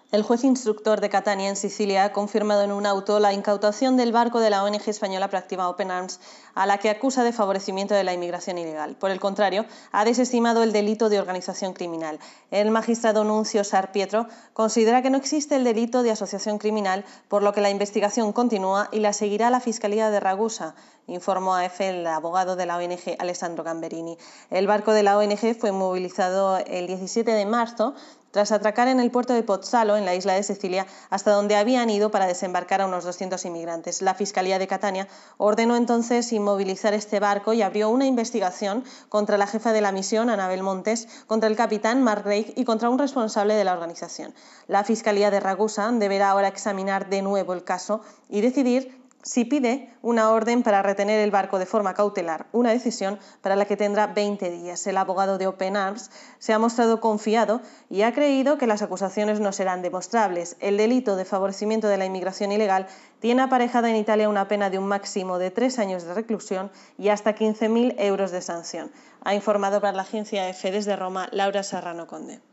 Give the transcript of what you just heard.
El juez instructor de Catania, en Sicilia, ha confirmado en un auto la incautación del barco de la ONG española Proactiva Open Arms, a la que acusa de favorecimiento de la inmigración ilegal. Por el contrario, ha desestimado el delito de organización criminal. El magistrado Nuncio Sarpietro considera que no existe el delito de asociación criminal, por lo que la investigación continúa y la seguirá la Fiscalía de Ragusa, informó a EFE el abogado de la ONG Alessandro Gamberini. El barco de la ONG fue movilizado el 17 de marzo tras atracar en el puerto de Pozzallo, en la isla de Sicilia, hasta donde habían ido para desembarcar a unos 200 inmigrantes. La Fiscalía de Catania ordenó entonces inmovilizar este barco y abrió una investigación contra la jefa de la misión, Anabel Montes, contra el capitán Mark Drake y contra un responsable de la organización. La Fiscalía de Ragusa deberá ahora examinar de nuevo el caso y decidir si pide una orden para retener el barco de forma cautelar, una decisión para la que tendrá 20 días. El abogado de Open Arms se ha mostrado confiado y ha creído que las acusaciones no serán demostrables. El delito de favorecimiento de la inmigración ilegal tiene aparejada en Italia una pena de un máximo de 3 años de reclusión y hasta 15.000 euros de sanción. Ha informado para la agencia EFE desde Roma Laura Serrano Conde.